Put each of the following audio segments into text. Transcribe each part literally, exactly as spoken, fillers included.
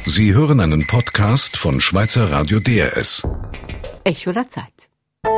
Sie hören einen Podcast von Schweizer Radio D R S. Echo der Zeit.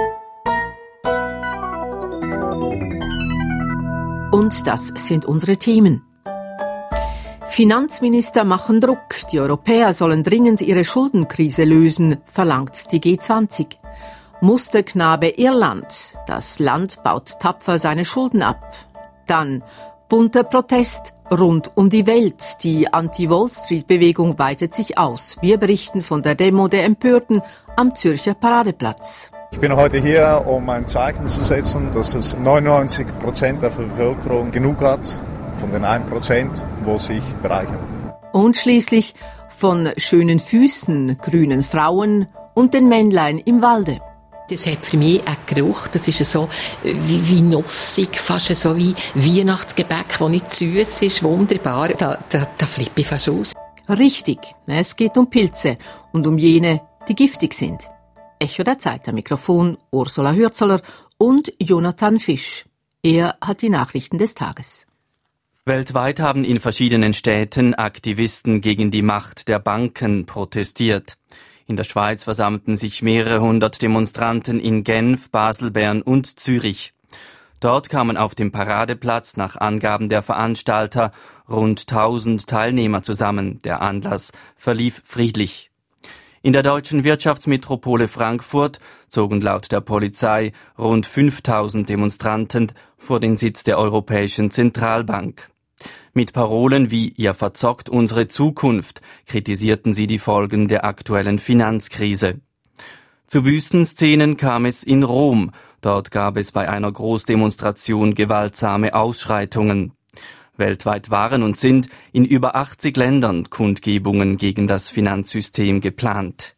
Und das sind unsere Themen. Finanzminister machen Druck. Die Europäer sollen dringend ihre Schuldenkrise lösen, verlangt die G zwanzig. Musterknabe Irland. Das Land baut tapfer seine Schulden ab. Dann bunter Protest rund um die Welt. Die Anti-Wall-Street-Bewegung weitet sich aus. Wir berichten von der Demo der Empörten am Zürcher Paradeplatz. Ich bin heute hier, um ein Zeichen zu setzen, dass es neunundneunzig Prozent der Bevölkerung genug hat von den ein Prozent, wo sich bereichern. Und schließlich von schönen Füßen, grünen Frauen und den Männlein im Walde. Das hat für mich einen Geruch, das ist so wie, wie nussig, fast so wie Weihnachtsgebäck, das nicht süß ist, wunderbar. Da, da, da flippe ich fast aus. Richtig, es geht um Pilze und um jene, die giftig sind. Echo der Zeit am Mikrofon Ursula Hürzeler und Jonathan Fisch. Er hat die Nachrichten des Tages. Weltweit haben in verschiedenen Städten Aktivisten gegen die Macht der Banken protestiert. In der Schweiz versammelten sich mehrere hundert Demonstranten in Genf, Basel, Bern und Zürich. Dort kamen auf dem Paradeplatz nach Angaben der Veranstalter rund tausend Teilnehmer zusammen. Der Anlass verlief friedlich. In der deutschen Wirtschaftsmetropole Frankfurt zogen laut der Polizei rund fünftausend Demonstranten vor den Sitz der Europäischen Zentralbank. Mit Parolen wie »Ihr verzockt unsere Zukunft« kritisierten sie die Folgen der aktuellen Finanzkrise. Zu Wüstenszenen kam es in Rom. Dort gab es bei einer Großdemonstration gewaltsame Ausschreitungen. Weltweit waren und sind in über achtzig Ländern Kundgebungen gegen das Finanzsystem geplant.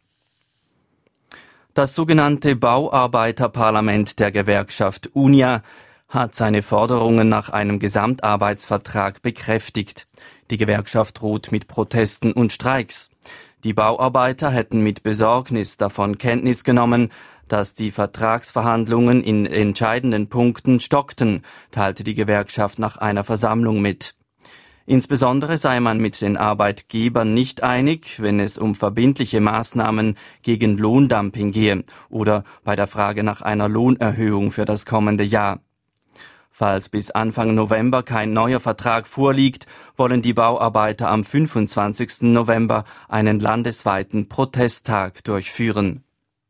Das sogenannte Bauarbeiterparlament der Gewerkschaft UNIA hat seine Forderungen nach einem Gesamtarbeitsvertrag bekräftigt. Die Gewerkschaft droht mit Protesten und Streiks. Die Bauarbeiter hätten mit Besorgnis davon Kenntnis genommen, dass die Vertragsverhandlungen in entscheidenden Punkten stockten, teilte die Gewerkschaft nach einer Versammlung mit. Insbesondere sei man mit den Arbeitgebern nicht einig, wenn es um verbindliche Maßnahmen gegen Lohndumping gehe oder bei der Frage nach einer Lohnerhöhung für das kommende Jahr. Falls bis Anfang November kein neuer Vertrag vorliegt, wollen die Bauarbeiter am fünfundzwanzigsten November einen landesweiten Protesttag durchführen.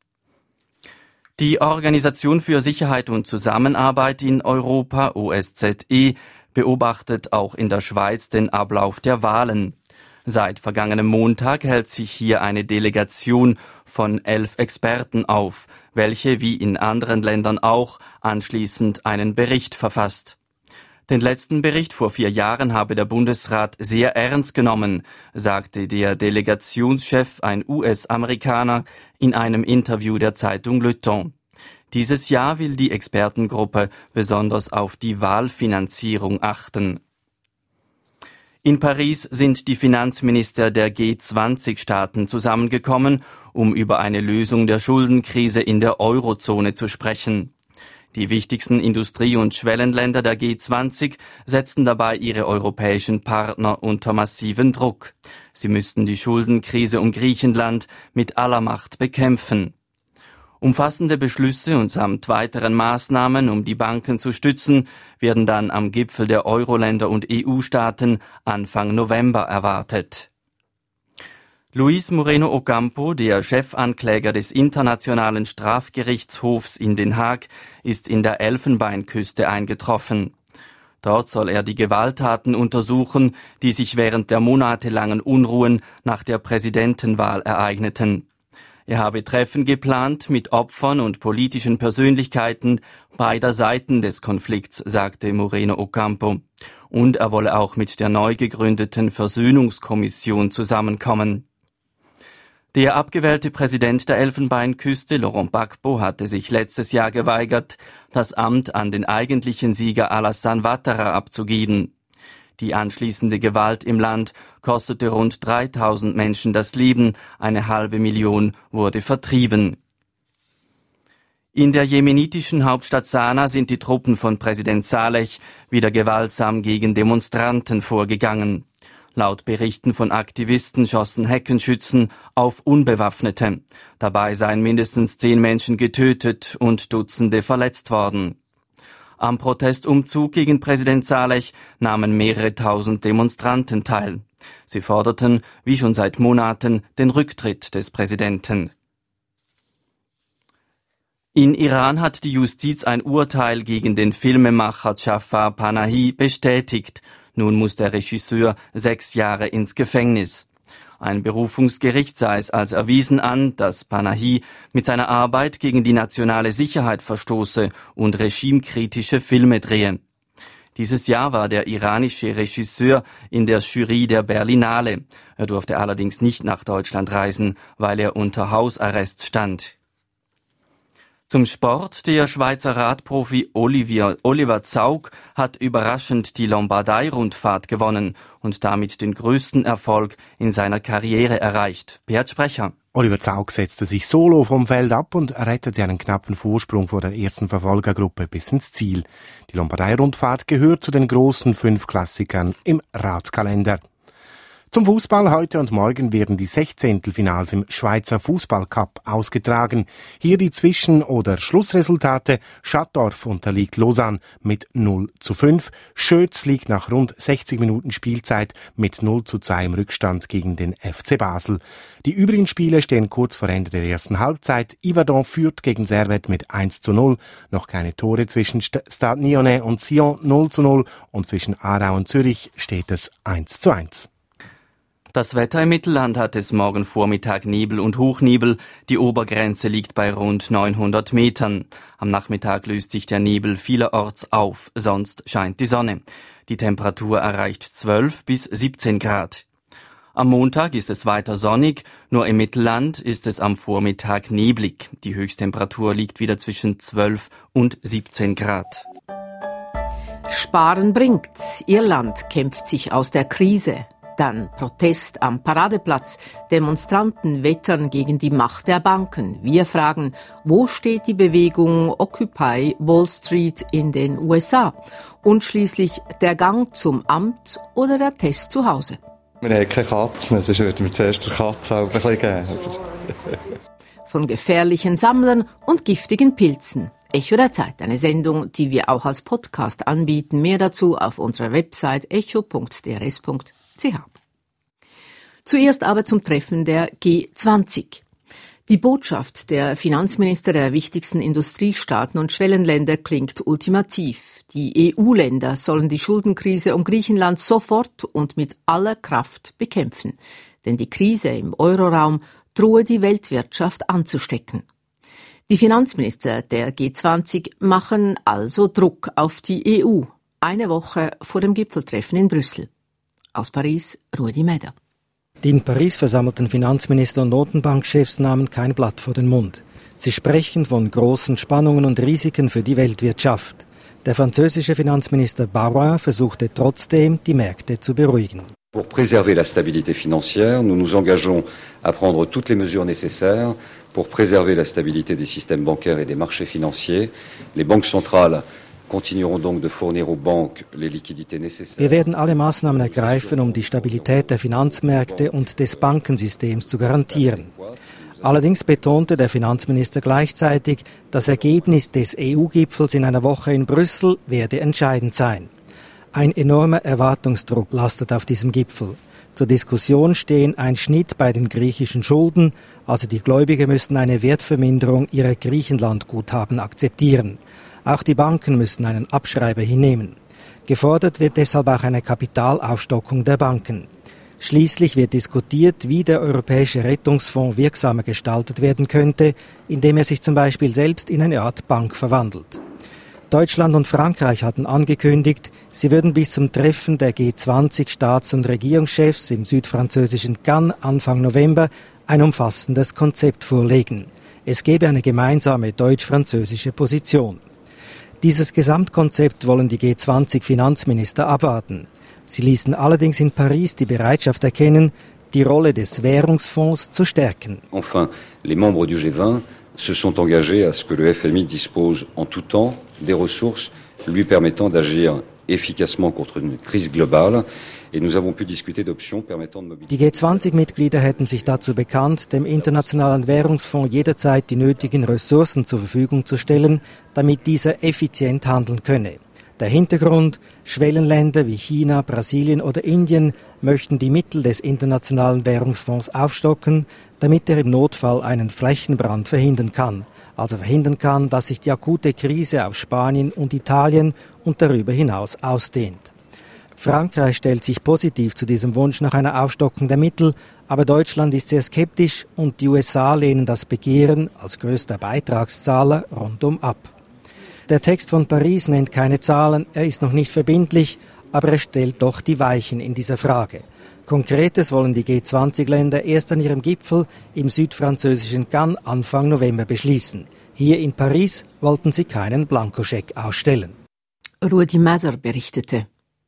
Die Organisation für Sicherheit und Zusammenarbeit in Europa, O S Z E, beobachtet auch in der Schweiz den Ablauf der Wahlen. Seit vergangenem Montag hält sich hier eine Delegation von elf Experten auf, welche wie in anderen Ländern auch anschließend einen Bericht verfasst. Den letzten Bericht vor vier Jahren habe der Bundesrat sehr ernst genommen, sagte der Delegationschef, ein U S-Amerikaner, in einem Interview der Zeitung Le Temps. Dieses Jahr will die Expertengruppe besonders auf die Wahlfinanzierung achten. In Paris sind die Finanzminister der G zwanzig Staaten zusammengekommen, um über eine Lösung der Schuldenkrise in der Eurozone zu sprechen. Die wichtigsten Industrie- und Schwellenländer der G zwanzig setzten dabei ihre europäischen Partner unter massiven Druck. Sie müssten die Schuldenkrise um Griechenland mit aller Macht bekämpfen. Umfassende Beschlüsse und samt weiteren Maßnahmen, um die Banken zu stützen, werden dann am Gipfel der Euro-Länder und E U-Staaten Anfang November erwartet. Luis Moreno Ocampo, der Chefankläger des Internationalen Strafgerichtshofs in Den Haag, ist in der Elfenbeinküste eingetroffen. Dort soll er die Gewalttaten untersuchen, die sich während der monatelangen Unruhen nach der Präsidentenwahl ereigneten. Er habe Treffen geplant mit Opfern und politischen Persönlichkeiten beider Seiten des Konflikts, sagte Moreno Ocampo. Und er wolle auch mit der neu gegründeten Versöhnungskommission zusammenkommen. Der abgewählte Präsident der Elfenbeinküste, Laurent Gbagbo, hatte sich letztes Jahr geweigert, das Amt an den eigentlichen Sieger Alassane Ouattara abzugeben. Die anschließende Gewalt im Land kostete rund dreitausend Menschen das Leben, eine halbe Million wurde vertrieben. In der jemenitischen Hauptstadt Sanaa sind die Truppen von Präsident Saleh wieder gewaltsam gegen Demonstranten vorgegangen. Laut Berichten von Aktivisten schossen Heckenschützen auf Unbewaffnete. Dabei seien mindestens zehn Menschen getötet und Dutzende verletzt worden. Am Protestumzug gegen Präsident Saleh nahmen mehrere tausend Demonstranten teil. Sie forderten, wie schon seit Monaten, den Rücktritt des Präsidenten. In Iran hat die Justiz ein Urteil gegen den Filmemacher Jafar Panahi bestätigt. Nun muss der Regisseur sechs Jahre ins Gefängnis. Ein Berufungsgericht sah es als erwiesen an, dass Panahi mit seiner Arbeit gegen die nationale Sicherheit verstoße und regimekritische Filme drehe. Dieses Jahr war der iranische Regisseur in der Jury der Berlinale. Er durfte allerdings nicht nach Deutschland reisen, weil er unter Hausarrest stand. Zum Sport. Der Schweizer Radprofi Olivier, Oliver Zaugg hat überraschend die Lombardei-Rundfahrt gewonnen und damit den größten Erfolg in seiner Karriere erreicht. Beat Sprecher. Oliver Zaugg setzte sich solo vom Feld ab und rettete einen knappen Vorsprung vor der ersten Verfolgergruppe bis ins Ziel. Die Lombardei-Rundfahrt gehört zu den großen fünf Klassikern im Radkalender. Zum Fußball. Heute und morgen werden die Sechzehntelfinals im Schweizer Fußballcup ausgetragen. Hier die Zwischen- oder Schlussresultate. Schattdorf unterliegt Lausanne mit null zu fünf. Schötz liegt nach rund sechzig Minuten Spielzeit mit null zu zwei im Rückstand gegen den F C Basel. Die übrigen Spiele stehen kurz vor Ende der ersten Halbzeit. Yverdon führt gegen Servette mit eins zu null. Noch keine Tore zwischen Stade Nyonnais und Sion null zu null. Und zwischen Aarau und Zürich steht es eins zu eins. Das Wetter im Mittelland hat es morgen Vormittag Nebel und Hochnebel. Die Obergrenze liegt bei rund neunhundert Metern. Am Nachmittag löst sich der Nebel vielerorts auf, sonst scheint die Sonne. Die Temperatur erreicht zwölf bis siebzehn Grad. Am Montag ist es weiter sonnig, nur im Mittelland ist es am Vormittag neblig. Die Höchsttemperatur liegt wieder zwischen zwölf und siebzehn Grad. Sparen bringt. Irland kämpft sich aus der Krise. Dann Protest am Paradeplatz. Demonstranten wettern gegen die Macht der Banken. Wir fragen, wo steht die Bewegung Occupy Wall Street in den U S A? Und schließlich der Gang zum Amt oder der Test zu Hause. Wir haben keine Katze mehr, sonst würden wir zuerst der Katze auch ein bisschen geben. Von gefährlichen Sammlern und giftigen Pilzen. Echo der Zeit, eine Sendung, die wir auch als Podcast anbieten. Mehr dazu auf unserer Website echo punkt d r s punkt c h. Zuerst aber zum Treffen der G zwanzig. Die Botschaft der Finanzminister der wichtigsten Industriestaaten und Schwellenländer klingt ultimativ. Die E U-Länder sollen die Schuldenkrise um Griechenland sofort und mit aller Kraft bekämpfen. Denn die Krise im Euroraum drohe die Weltwirtschaft anzustecken. Die Finanzminister der G zwanzig machen also Druck auf die E U, eine Woche vor dem Gipfeltreffen in Brüssel. Aus Paris, Rudi Meder. Die in Paris versammelten Finanzminister und Notenbankchefs nahmen kein Blatt vor den Mund. Sie sprechen von großen Spannungen und Risiken für die Weltwirtschaft. Der französische Finanzminister Baroin versuchte trotzdem, die Märkte zu beruhigen. Pour préserver la stabilité financière, nous nous engageons à prendre toutes les mesures nécessaires pour préserver la stabilité des systèmes bancaires et des marchés financiers. Les banques centrales continueront donc de fournir aux banques les liquidités nécessaires. Wir werden alle Maßnahmen ergreifen, um die Stabilität der Finanzmärkte und des Bankensystems zu garantieren. Allerdings betonte der Finanzminister gleichzeitig, das Ergebnis des E U-Gipfels in einer Woche in Brüssel werde entscheidend sein. Ein enormer Erwartungsdruck lastet auf diesem Gipfel. Zur Diskussion stehen ein Schnitt bei den griechischen Schulden, also die Gläubiger müssen eine Wertverminderung ihrer Griechenland-Guthaben akzeptieren. Auch die Banken müssen einen Abschreiber hinnehmen. Gefordert wird deshalb auch eine Kapitalaufstockung der Banken. Schließlich wird diskutiert, wie der Europäische Rettungsfonds wirksamer gestaltet werden könnte, indem er sich zum Beispiel selbst in eine Art Bank verwandelt. Deutschland und Frankreich hatten angekündigt, sie würden bis zum Treffen der G zwanzig Staats- und Regierungschefs im südfranzösischen Cannes Anfang November ein umfassendes Konzept vorlegen. Es gebe eine gemeinsame deutsch-französische Position. Dieses Gesamtkonzept wollen die G zwanzig Finanzminister abwarten. Sie ließen allerdings in Paris die Bereitschaft erkennen, die Rolle des Währungsfonds zu stärken. Enfin, les membres du G vingt se sont engagés à ce que le F M I dispose en tout temps des ressources lui permettant d'agir efficacement contre une crise globale. Et nous avons pu discuter d'options permettant de mobiliser. Die G zwanzig-Mitglieder hätten sich dazu bekannt, dem Internationalen Währungsfonds jederzeit die nötigen Ressourcen zur Verfügung zu stellen, damit dieser effizient handeln könne. Der Hintergrund: Schwellenländer wie China, Brasilien oder Indien möchten die Mittel des Internationalen Währungsfonds aufstocken, damit er im Notfall einen Flächenbrand verhindern kann. Also verhindern kann, dass sich die akute Krise auf Spanien und Italien und darüber hinaus ausdehnt. Frankreich stellt sich positiv zu diesem Wunsch nach einer Aufstockung der Mittel, aber Deutschland ist sehr skeptisch und die U S A lehnen das Begehren als größter Beitragszahler rundum ab. Der Text von Paris nennt keine Zahlen, er ist noch nicht verbindlich, aber er stellt doch die Weichen in dieser Frage. Konkretes wollen die G zwanzig-Länder erst an ihrem Gipfel im südfranzösischen Cannes Anfang November beschließen. Hier in Paris wollten sie keinen Blankoscheck ausstellen. Rudi Mader berichtete.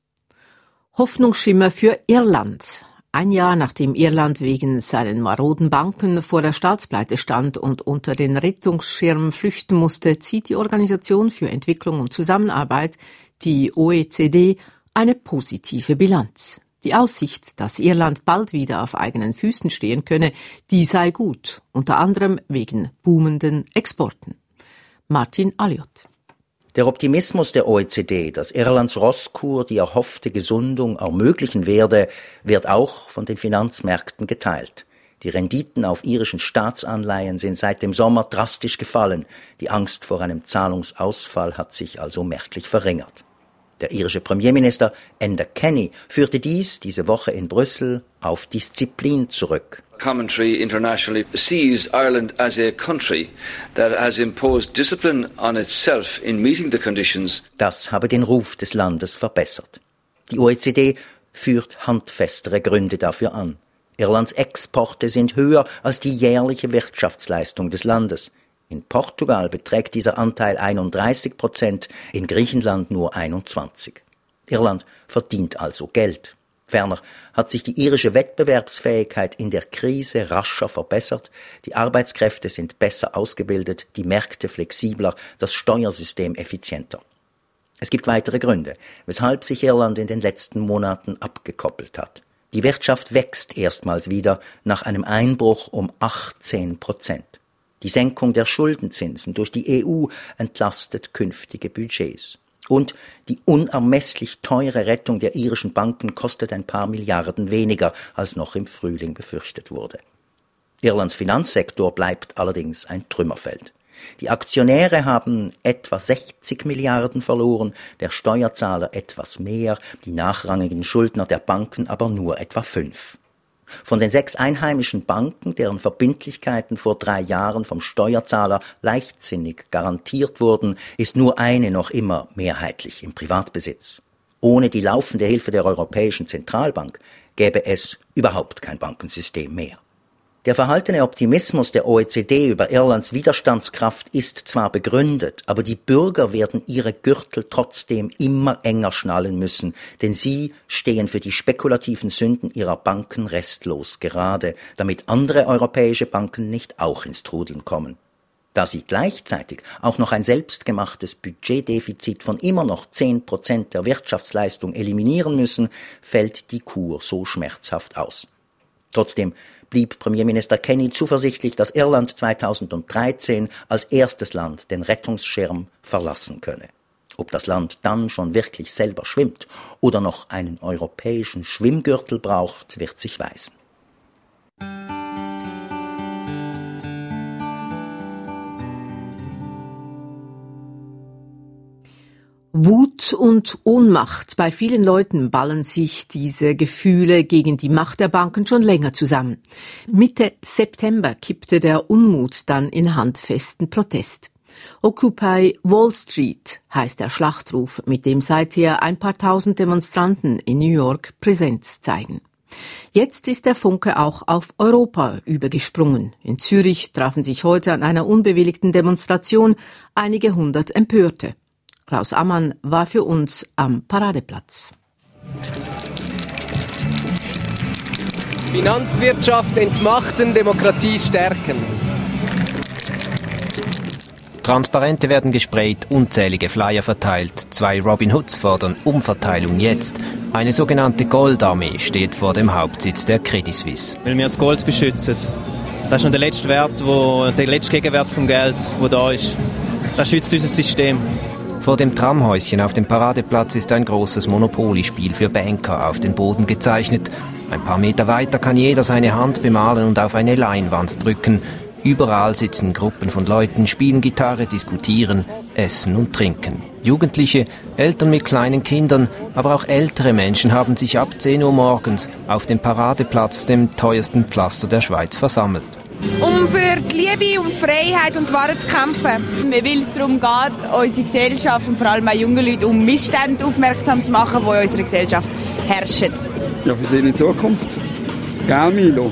Hoffnungsschimmer für Irland. Ein Jahr nachdem Irland wegen seinen maroden Banken vor der Staatspleite stand und unter den Rettungsschirm flüchten musste, zieht die Organisation für Entwicklung und Zusammenarbeit, die O E C D, eine positive Bilanz. Die Aussicht, dass Irland bald wieder auf eigenen Füßen stehen könne, die sei gut, unter anderem wegen boomenden Exporten. Martin Alliot. Der Optimismus der O E C D, dass Irlands Rosskur die erhoffte Gesundung ermöglichen werde, wird auch von den Finanzmärkten geteilt. Die Renditen auf irischen Staatsanleihen sind seit dem Sommer drastisch gefallen. Die Angst vor einem Zahlungsausfall hat sich also merklich verringert. Der irische Premierminister Enda Kenny führte dies diese Woche in Brüssel auf Disziplin zurück. Commentary internationally sees Ireland as a country that has imposed discipline on itself in meeting the conditions. Das habe den Ruf des Landes verbessert. Die O E C D führt handfestere Gründe dafür an. Irlands Exporte sind höher als die jährliche Wirtschaftsleistung des Landes. In Portugal beträgt dieser Anteil einunddreißig Prozent, in Griechenland nur einundzwanzig. Irland verdient also Geld. Ferner hat sich die irische Wettbewerbsfähigkeit in der Krise rascher verbessert, die Arbeitskräfte sind besser ausgebildet, die Märkte flexibler, das Steuersystem effizienter. Es gibt weitere Gründe, weshalb sich Irland in den letzten Monaten abgekoppelt hat. Die Wirtschaft wächst erstmals wieder nach einem Einbruch um achtzehn Prozent. Die Senkung der Schuldenzinsen durch die E U entlastet künftige Budgets. Und die unermesslich teure Rettung der irischen Banken kostet ein paar Milliarden weniger, als noch im Frühling befürchtet wurde. Irlands Finanzsektor bleibt allerdings ein Trümmerfeld. Die Aktionäre haben etwa sechzig Milliarden verloren, der Steuerzahler etwas mehr, die nachrangigen Schuldner der Banken aber nur etwa fünf. Von den sechs einheimischen Banken, deren Verbindlichkeiten vor drei Jahren vom Steuerzahler leichtsinnig garantiert wurden, ist nur eine noch immer mehrheitlich im Privatbesitz. Ohne die laufende Hilfe der Europäischen Zentralbank gäbe es überhaupt kein Bankensystem mehr. Der verhaltene Optimismus der O E C D über Irlands Widerstandskraft ist zwar begründet, aber die Bürger werden ihre Gürtel trotzdem immer enger schnallen müssen, denn sie stehen für die spekulativen Sünden ihrer Banken restlos gerade, damit andere europäische Banken nicht auch ins Trudeln kommen. Da sie gleichzeitig auch noch ein selbstgemachtes Budgetdefizit von immer noch zehn Prozent der Wirtschaftsleistung eliminieren müssen, fällt die Kur so schmerzhaft aus. Trotzdem blieb Premierminister Kenny zuversichtlich, dass Irland zweitausenddreizehn als erstes Land den Rettungsschirm verlassen könne. Ob das Land dann schon wirklich selber schwimmt oder noch einen europäischen Schwimmgürtel braucht, wird sich weisen. Wut und Ohnmacht. Bei vielen Leuten ballen sich diese Gefühle gegen die Macht der Banken schon länger zusammen. Mitte September kippte der Unmut dann in handfesten Protest. Occupy Wall Street heißt der Schlachtruf, mit dem seither ein paar tausend Demonstranten in New York Präsenz zeigen. Jetzt ist der Funke auch auf Europa übergesprungen. In Zürich trafen sich heute an einer unbewilligten Demonstration einige hundert Empörte. Klaus Ammann war für uns am Paradeplatz. Finanzwirtschaft entmachten, Demokratie stärken. Transparente werden gesprayt, unzählige Flyer verteilt. Zwei Robin Hoods fordern Umverteilung jetzt. Eine sogenannte Goldarmee steht vor dem Hauptsitz der Credit Suisse. Weil wir das Gold beschützen. Das ist noch der letzte Wert, wo, der letzte Gegenwert vom Geld, der da ist. Das schützt unser System. Vor dem Tramhäuschen auf dem Paradeplatz ist ein großes Monopoly-Spiel für Banker auf den Boden gezeichnet. Ein paar Meter weiter kann jeder seine Hand bemalen und auf eine Leinwand drücken. Überall sitzen Gruppen von Leuten, spielen Gitarre, diskutieren, essen und trinken. Jugendliche, Eltern mit kleinen Kindern, aber auch ältere Menschen haben sich ab zehn Uhr morgens auf dem Paradeplatz, dem teuersten Pflaster der Schweiz, versammelt. Um für die Liebe und die Freiheit und die Wahrheit zu kämpfen. Weil es darum geht, unsere Gesellschaft und vor allem auch junge Leute um Missstände aufmerksam zu machen, die in unserer Gesellschaft herrschen. Ja, wir sehen in Zukunft. Gell, Milo?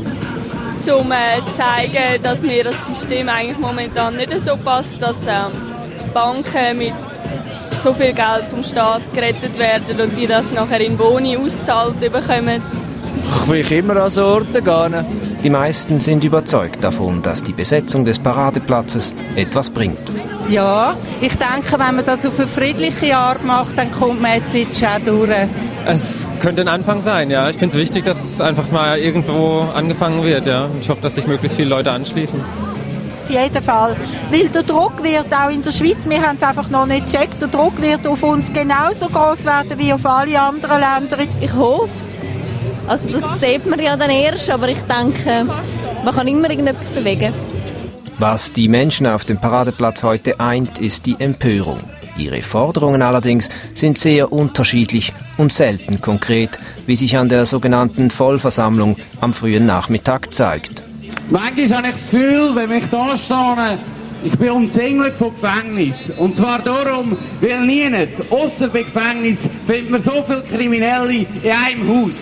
Um äh, zu zeigen, dass mir das System eigentlich momentan nicht so passt, dass äh, Banken mit so viel Geld vom Staat gerettet werden und die das nachher in Boni ausgezahlt bekommen. Ich will immer an so Orte gehen. Die meisten sind überzeugt davon, dass die Besetzung des Paradeplatzes etwas bringt. Ja, ich denke, wenn man das auf eine friedliche Art macht, dann kommt die Message auch durch. Es könnte ein Anfang sein, ja. Ich finde es wichtig, dass es einfach mal irgendwo angefangen wird, ja. Und ich hoffe, dass sich möglichst viele Leute anschließen. Auf jeden Fall. Weil der Druck wird auch in der Schweiz, wir haben es einfach noch nicht gecheckt, der Druck wird auf uns genauso groß werden wie auf alle anderen Länder. Ich hoffe es. Also das sieht man ja dann erst, aber ich denke, man kann immer irgendetwas bewegen. Was die Menschen auf dem Paradeplatz heute eint, ist die Empörung. Ihre Forderungen allerdings sind sehr unterschiedlich und selten konkret, wie sich an der sogenannten Vollversammlung am frühen Nachmittag zeigt. Manchmal habe ich das Gefühl, wenn ich da stehe, ich bin umzingelt vom Gefängnis. Und zwar darum, weil niemand, ausser beim Gefängnis, findet man so viele Kriminelle in einem Haus.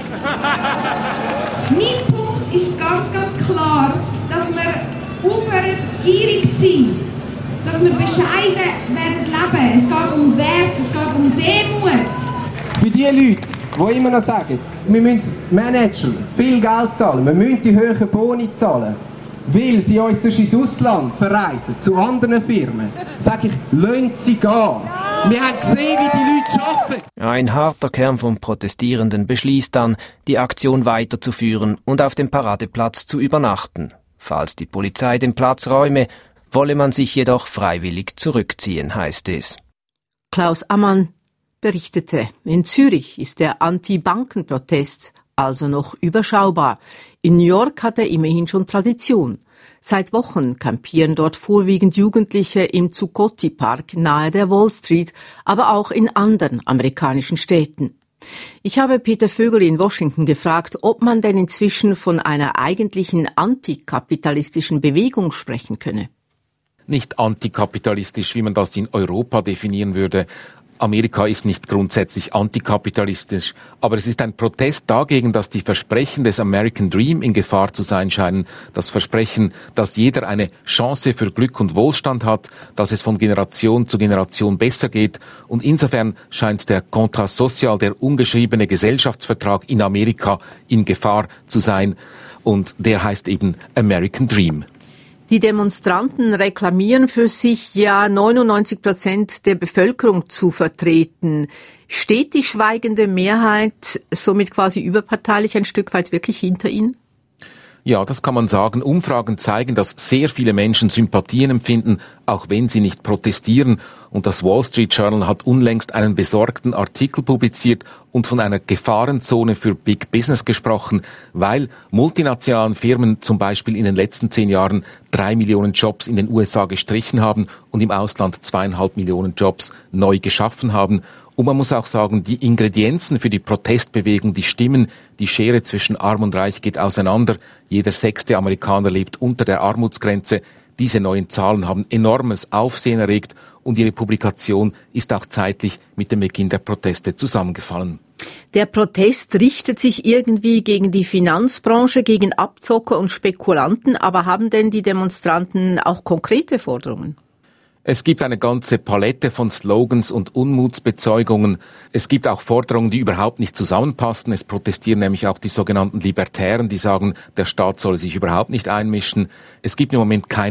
Mein Punkt ist ganz, ganz klar, dass wir aufhören, gierig zu sein. Dass wir bescheiden werden leben. Es geht um Wert, es geht um Demut. Für die Leute, die immer noch sagen, wir müssen Manager viel Geld zahlen, wir müssen die hohen Boni zahlen, weil sie uns sonst ins Ausland verreisen, zu anderen Firmen, sage ich, lasst sie gehen. Wir haben gesehen, wie die Leute arbeiten. Ein harter Kern von Protestierenden beschließt dann, die Aktion weiterzuführen und auf dem Paradeplatz zu übernachten. Falls die Polizei den Platz räume, wolle man sich jedoch freiwillig zurückziehen, heißt es. Klaus Ammann berichtete, in Zürich ist der Anti-Banken-Protest also noch überschaubar. In New York hat er immerhin schon Tradition. Seit Wochen kampieren dort vorwiegend Jugendliche im Zuccotti Park nahe der Wall Street, aber auch in anderen amerikanischen Städten. Ich habe Peter Vögel in Washington gefragt, ob man denn inzwischen von einer eigentlichen antikapitalistischen Bewegung sprechen könne. Nicht antikapitalistisch, wie man das in Europa definieren würde. Amerika ist nicht grundsätzlich antikapitalistisch, aber es ist ein Protest dagegen, dass die Versprechen des American Dream in Gefahr zu sein scheinen. Das Versprechen, dass jeder eine Chance für Glück und Wohlstand hat, dass es von Generation zu Generation besser geht. Und insofern scheint der Contrat social, der ungeschriebene Gesellschaftsvertrag in Amerika, in Gefahr zu sein. Und der heißt eben American Dream. Die Demonstranten reklamieren für sich, ja neunundneunzig Prozent der Bevölkerung zu vertreten. Steht die schweigende Mehrheit somit quasi überparteilich ein Stück weit wirklich hinter ihnen? Ja, das kann man sagen. Umfragen zeigen, dass sehr viele Menschen Sympathien empfinden, auch wenn sie nicht protestieren. Und das Wall Street Journal hat unlängst einen besorgten Artikel publiziert und von einer Gefahrenzone für Big Business gesprochen, weil multinationalen Firmen zum Beispiel in den letzten zehn Jahren drei Millionen Jobs in den U S A gestrichen haben und im Ausland zweieinhalb Millionen Jobs neu geschaffen haben. Und man muss auch sagen, die Ingredienzen für die Protestbewegung, die stimmen, die Schere zwischen Arm und Reich geht auseinander. Jeder sechste Amerikaner lebt unter der Armutsgrenze. Diese neuen Zahlen haben enormes Aufsehen erregt und ihre Publikation ist auch zeitlich mit dem Beginn der Proteste zusammengefallen. Der Protest richtet sich irgendwie gegen die Finanzbranche, gegen Abzocker und Spekulanten, aber haben denn die Demonstranten auch konkrete Forderungen? Es gibt eine ganze Palette von Slogans und Unmutsbezeugungen. Es gibt auch Forderungen, die überhaupt nicht zusammenpassen. Es protestieren nämlich auch die sogenannten Libertären, die sagen, der Staat solle sich überhaupt nicht einmischen. Es gibt im Moment keine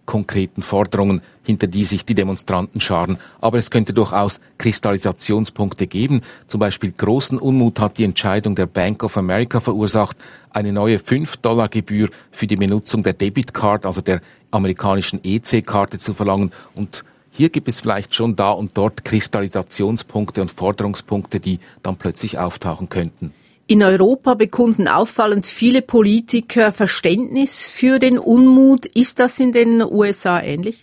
konkreten Forderungen, hinter die sich die Demonstranten scharen. Aber es könnte durchaus Kristallisationspunkte geben. Zum Beispiel großen Unmut hat die Entscheidung der Bank of America verursacht, eine neue fünf Dollar Gebühr für die Benutzung der Debit Card, also der amerikanischen E C-Karte, zu verlangen. Und hier gibt es vielleicht schon da und dort Kristallisationspunkte und Forderungspunkte, die dann plötzlich auftauchen könnten. In Europa bekunden auffallend viele Politiker Verständnis für den Unmut. Ist das in den U S A ähnlich?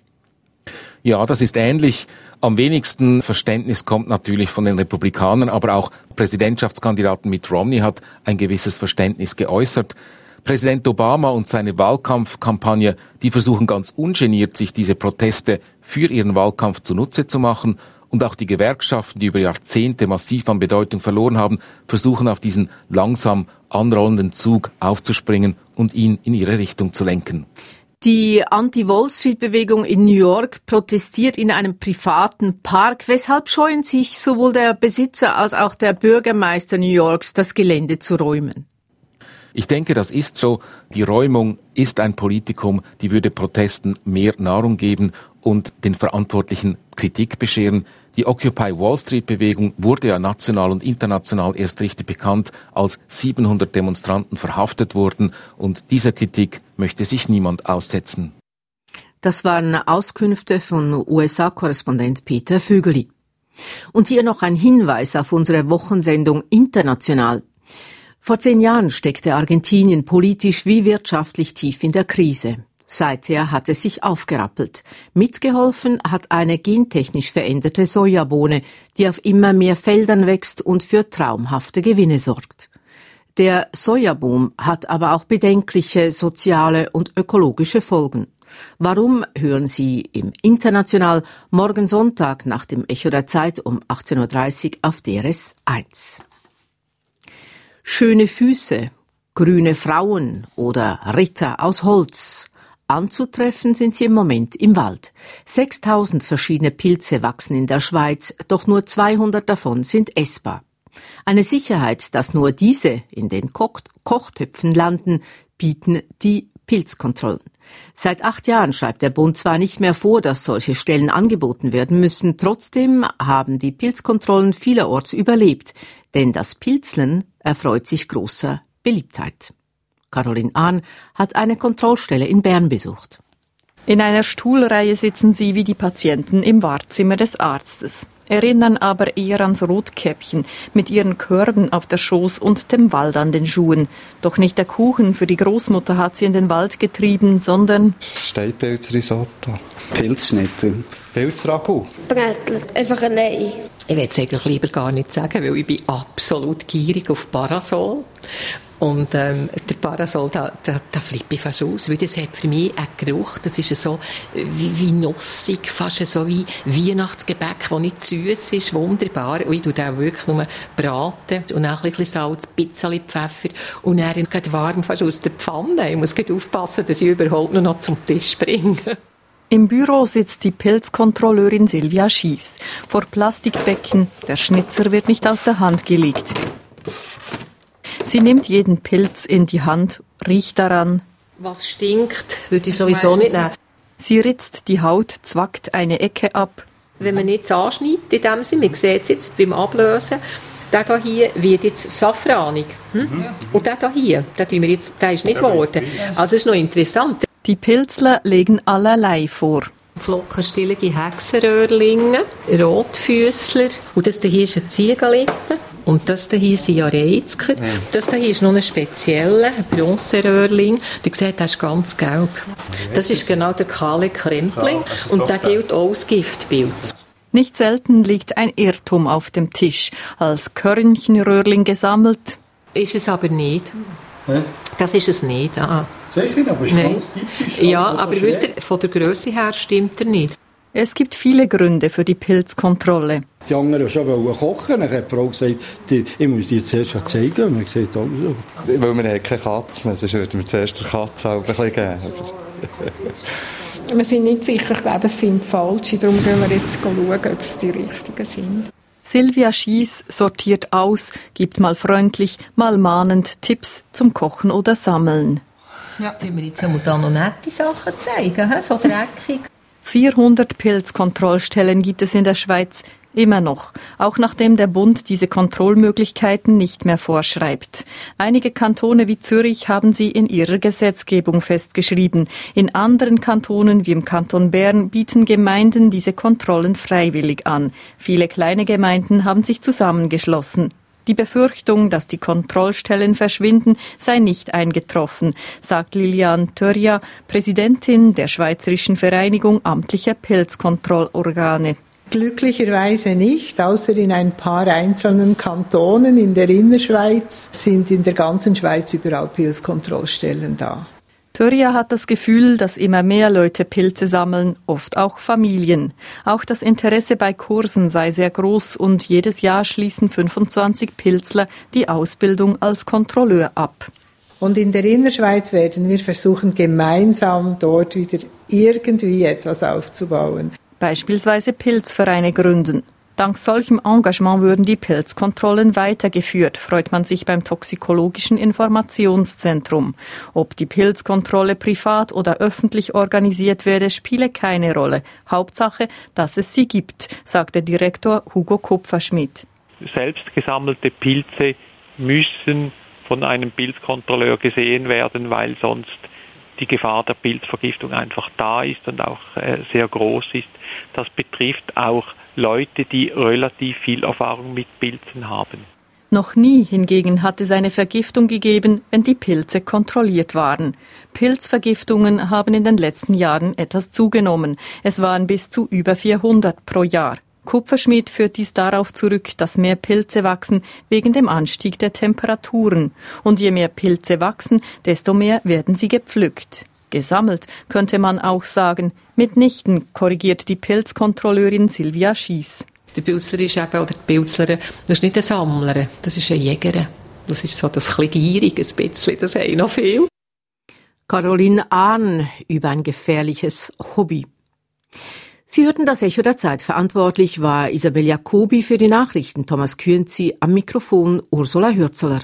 Ja, das ist ähnlich. Am wenigsten Verständnis kommt natürlich von den Republikanern, aber auch Präsidentschaftskandidaten Mitt Romney hat ein gewisses Verständnis geäußert. Präsident Obama und seine Wahlkampfkampagne, die versuchen ganz ungeniert, sich diese Proteste für ihren Wahlkampf zunutze zu machen. Und auch die Gewerkschaften, die über Jahrzehnte massiv an Bedeutung verloren haben, versuchen auf diesen langsam anrollenden Zug aufzuspringen und ihn in ihre Richtung zu lenken. Die Anti-Wall-Street-Bewegung in New York protestiert in einem privaten Park. Weshalb scheuen sich sowohl der Besitzer als auch der Bürgermeister New Yorks, das Gelände zu räumen? Ich denke, das ist so. Die Räumung ist ein Politikum, die würde Protesten mehr Nahrung geben und den Verantwortlichen Kritik bescheren. Die Occupy Wall Street-Bewegung wurde ja national und international erst richtig bekannt, als siebenhundert Demonstranten verhaftet wurden. Und dieser Kritik möchte sich niemand aussetzen. Das waren Auskünfte von U S A-Korrespondent Peter Vögeli. Und hier noch ein Hinweis auf unsere Wochensendung International. Vor zehn Jahren steckte Argentinien politisch wie wirtschaftlich tief in der Krise. Seither hat es sich aufgerappelt. Mitgeholfen hat eine gentechnisch veränderte Sojabohne, die auf immer mehr Feldern wächst und für traumhafte Gewinne sorgt. Der Sojaboom hat aber auch bedenkliche soziale und ökologische Folgen. Warum, hören Sie im International morgen Sonntag nach dem Echo der Zeit um achtzehn Uhr dreißig auf D R S eins. Schöne Füße, grüne Frauen oder Ritter aus Holz. Anzutreffen sind sie im Moment im Wald. sechstausend verschiedene Pilze wachsen in der Schweiz, doch nur zweihundert davon sind essbar. Eine Sicherheit, dass nur diese in den Ko- Kochtöpfen landen, bieten die Pilzkontrollen. Seit acht Jahren schreibt der Bund zwar nicht mehr vor, dass solche Stellen angeboten werden müssen, trotzdem haben die Pilzkontrollen vielerorts überlebt, denn das Pilzeln erfreut sich großer Beliebtheit. Caroline Ahn hat eine Kontrollstelle in Bern besucht. In einer Stuhlreihe sitzen sie wie die Patienten im Wartezimmer des Arztes, erinnern aber eher ans Rotkäppchen mit ihren Körben auf der Schoß und dem Wald an den Schuhen. Doch nicht der Kuchen für die Großmutter hat sie in den Wald getrieben, sondern Steinpilzrisotto, Pilzschnitte, Pilzragout. Brätler, einfach allein. Ich will es eigentlich lieber gar nicht sagen, weil ich bin absolut gierig auf Parasol. Und ähm, der Parasol, da, da, da flippe ich fast aus, weil das hat für mich einen Geruch, das ist so wie, wie nussig, fast so wie Weihnachtsgebäck, das nicht süß ist, wunderbar. Und ich tue das auch wirklich nur braten und auch ein bisschen Salz, ein bisschen Pfeffer und dann geht warm fast aus der Pfanne. Ich muss gut aufpassen, dass ich überhaupt nur noch zum Tisch bringe. Im Büro sitzt die Pilzkontrolleurin Silvia Schiess vor Plastikbecken. Der Schnitzer wird nicht aus der Hand gelegt. Sie nimmt jeden Pilz in die Hand, riecht daran. Was stinkt, würde ich sowieso nicht nehmen. Sie ritzt die Haut, zwackt eine Ecke ab. Wenn man nichts anschneidet, in dem Sinne, man sieht es jetzt beim Ablösen, der hier wird jetzt safranig. Hm? Und der hier, der, wir jetzt, der ist nicht geworden. Also das ist noch interessant. Die Pilzler legen allerlei vor. Flockenstillige Hexenröhrlinge, Rotfüßler und das hier ist ein Ziegenlippe. Und das hier sind ja Reizker. Das hier ist noch ein spezieller Bronzeröhrling. Du siehst, der ist ganz gelb. Das ist genau der kahle Krempling. Und der gilt auch als Giftpilz. Nicht selten liegt ein Irrtum auf dem Tisch. Als Körnchenröhrling gesammelt. Ist es aber nicht. Das ist es nicht. Ah. Sicher, aber ist Nein. ganz typisch. Ja, aber, aber wisst ihr, von der Grösse her stimmt er nicht. Es gibt viele Gründe für die Pilzkontrolle. Die anderen wollten kochen, dann hat die Frau gesagt, ich muss dir zuerst zeigen. Und ich gesagt, also. Weil wir haben keine Katze, sonst würden wir zuerst der Katze auch ein bisschen geben. Wir sind nicht sicher, ich glaube, es sind falsche, darum gehen wir jetzt schauen, ob es die richtigen sind. Silvia Schiess sortiert aus, gibt mal freundlich, mal mahnend Tipps zum Kochen oder Sammeln. Ja, tun wir jetzt da noch nette Sachen zeigen, he? So dreckig. vierhundert Pilzkontrollstellen gibt es in der Schweiz. Immer noch, auch nachdem der Bund diese Kontrollmöglichkeiten nicht mehr vorschreibt. Einige Kantone wie Zürich haben sie in ihrer Gesetzgebung festgeschrieben. In anderen Kantonen wie im Kanton Bern bieten Gemeinden diese Kontrollen freiwillig an. Viele kleine Gemeinden haben sich zusammengeschlossen. Die Befürchtung, dass die Kontrollstellen verschwinden, sei nicht eingetroffen, sagt Liliane Törja, Präsidentin der Schweizerischen Vereinigung amtlicher Pilzkontrollorgane. Glücklicherweise nicht, außer in ein paar einzelnen Kantonen in der Innerschweiz sind in der ganzen Schweiz überall Pilzkontrollstellen da. Törja hat das Gefühl, dass immer mehr Leute Pilze sammeln, oft auch Familien. Auch das Interesse bei Kursen sei sehr groß und jedes Jahr schließen fünfundzwanzig Pilzler die Ausbildung als Kontrolleur ab. Und in der Innerschweiz werden wir versuchen, gemeinsam dort wieder irgendwie etwas aufzubauen. Beispielsweise Pilzvereine gründen. Dank solchem Engagement würden die Pilzkontrollen weitergeführt, freut man sich beim Toxikologischen Informationszentrum. Ob die Pilzkontrolle privat oder öffentlich organisiert werde, spiele keine Rolle. Hauptsache, dass es sie gibt, sagt der Direktor Hugo Kupferschmidt. Selbst gesammelte Pilze müssen von einem Pilzkontrolleur gesehen werden, weil sonst die Gefahr der Pilzvergiftung einfach da ist und auch äh, sehr groß ist. Das betrifft auch Leute, die relativ viel Erfahrung mit Pilzen haben. Noch nie hingegen hat es eine Vergiftung gegeben, wenn die Pilze kontrolliert waren. Pilzvergiftungen haben in den letzten Jahren etwas zugenommen. Es waren bis zu über vierhundert pro Jahr. Kupferschmidt führt dies darauf zurück, dass mehr Pilze wachsen wegen dem Anstieg der Temperaturen. Und je mehr Pilze wachsen, desto mehr werden sie gepflückt. Gesammelt, könnte man auch sagen. Mitnichten, korrigiert die Pilzkontrolleurin Silvia Schiess. Der Pilzler ist eben, oder die Pilzlerin, das ist nicht ein Sammler, das ist ein Jäger. Das ist so das bisschen gierig, ein bisschen, das haben noch viel. Caroline Ahn über ein gefährliches Hobby. Sie hörten das Echo der Zeit. Verantwortlich war Isabel Jacobi, für die Nachrichten Thomas Künzi, am Mikrofon Ursula Hürzeler.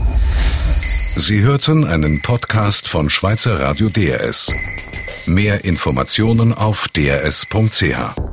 Sie hörten einen Podcast von Schweizer Radio D R S. Mehr Informationen auf d r s punkt c h.